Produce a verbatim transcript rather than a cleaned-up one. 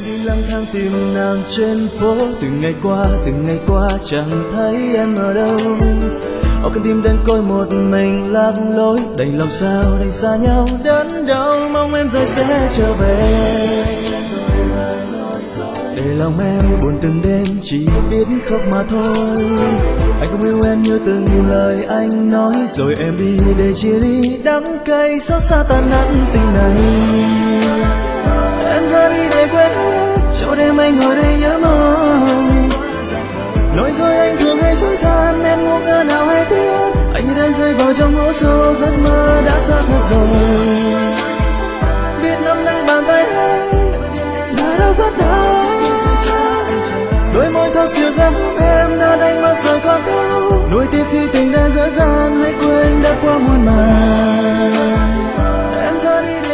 đi lang thang tìm nàng trên phố, từng ngày qua từng ngày qua chẳng thấy em ở đâu. Ở con tim đen côi một mình lạc lối, đành lòng sao đành xa nhau đớn đau, mong em rồi sẽ trở về. Để lòng em buồn từng đêm chỉ biết khóc mà thôi. Anh không yêu em như từng lời anh nói, rồi em đi để chia ly đắng cay xót xa tan nát tình này. Em ra đi để quên hết cho đêm anh ngồi đây nhớ mong. Nói rồi anh thường hay dối gian, em ngu ngơ nào hay biết anh như đang rơi vào trong hố sâu, giấc mơ đã xa thật rồi. Biết nắm lấy bàn tay anh đã đau rất đau, đôi môi thật dịu dàng hôn em đã đánh mất rồi còn đâu. Nuối tiếc khi tình đã dở dang, hãy quên đã qua muôn màng. Em ra đi